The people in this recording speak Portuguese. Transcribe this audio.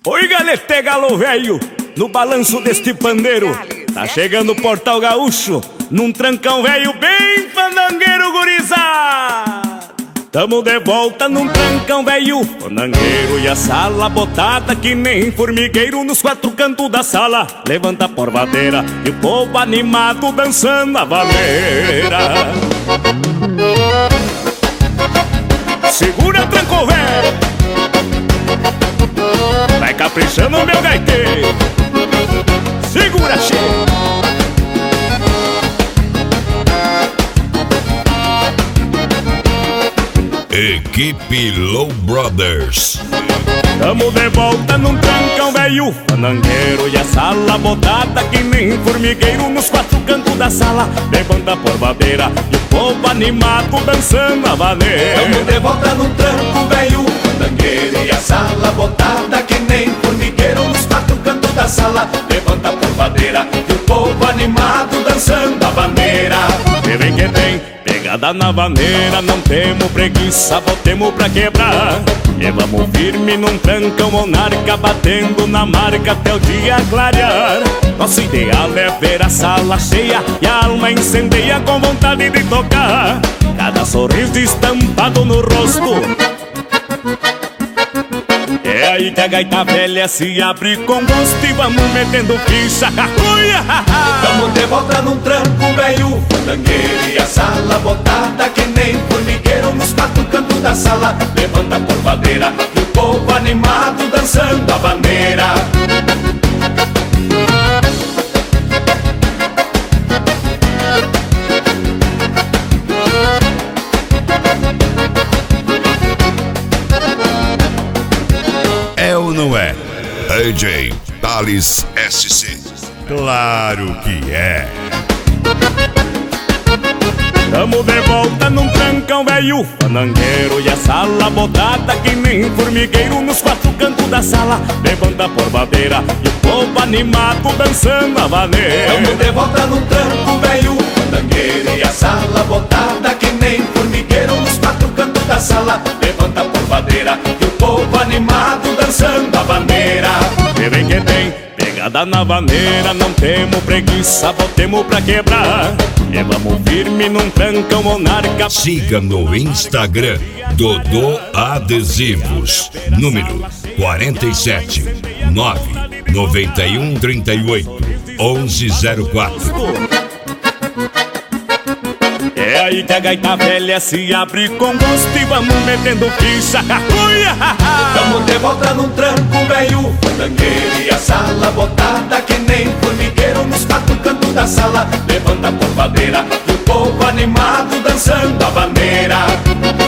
Oi, galete galo velho, no balanço deste pandeiro. Tá chegando o Portal Gaúcho, num trancão velho bem fandangueiro, gurizada. Tamo de volta num trancão velho fandangueiro, e a sala botada que nem formigueiro nos quatro cantos da sala. Levanta a porvadeira e o povo animado dançando a vaneira. Segura tranco velho, vai caprichando meu gaiteiro. Segura, cheio. Equipe Low Brothers. Tamo de volta num trancão velho fandangueiro, e a sala botada que nem formigueiro nos quatro cantos da sala. Levanta a porvadeira e o povo animado dançando a vaneira. Tamo de volta num tranco velho fandangueiro, e a sala botada que nem formigueiro nos quatro cantos da sala. Levanta a porvadeira e o povo animado dançando a vaneira. E vem que vem, pegada na vaneira, não temos preguiça, botemos pra quebrar. E vamos firme num trancão monarca, batendo na marca até o dia clarear. Nosso ideal é ver a sala cheia e a alma incendeia com vontade de tocar. Cada sorriso estampado no rosto, é aí que a gaita velha se abre com gosto, e vamos metendo ficha. Tamo de volta num tranco velho fandangueiro, e a sala botada que nem formigueiro nos quatro cantos da sala. Levanta a porvadeira e o povo animado dançando a vaneira. É ou não é? AJ Thales SC. Claro que é. Tamo de volta num trancão velho fandangueiro, e a sala botada que nem formigueiro nos quatro cantos da sala. Levanta a porvadeira e o povo animado dançando a vaneira. Tamo de volta num tranco velho fandangueiro, e a sala botada que nem formigueiro nos quatro cantos da sala. Levanta a porvadeira e o povo animado dançando a vaneira. E vem que tem, pegada na vaneira, não temos preguiça, botemos pra quebrar. E vamos firme num trancão monarca. Siga no Instagram Dodô Adesivos, número 47 991 38 1104. É aí que a gaita velha se abre com gosto, e vamos metendo ficha. Tamo de volta num tranco velho fandangueiro, e a sala botada que nem formigueiro nos quatro cantos da sala. Levanta a porvadeira e o povo animado dançando a vaneira.